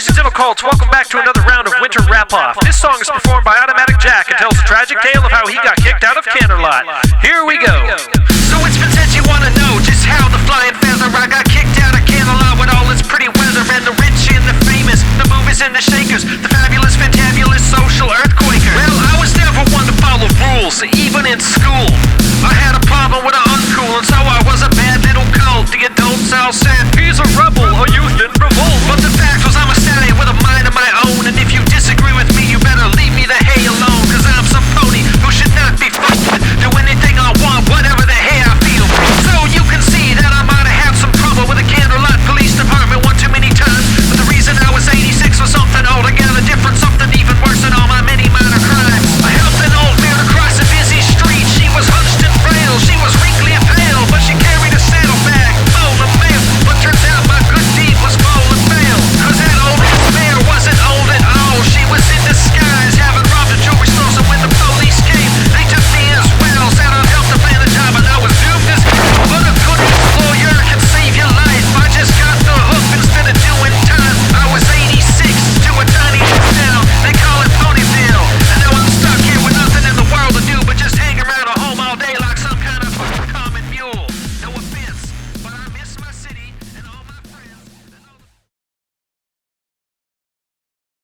musicians of Occults, welcome back to another round of Winter Wrap-Off. This song is performed by Automatic Jack and tells a tragic tale of how he got kicked out of Canterlot. Here we go. So it's been said you wanna know just how the flying feather I got kicked out of Canterlot with all its pretty weather and the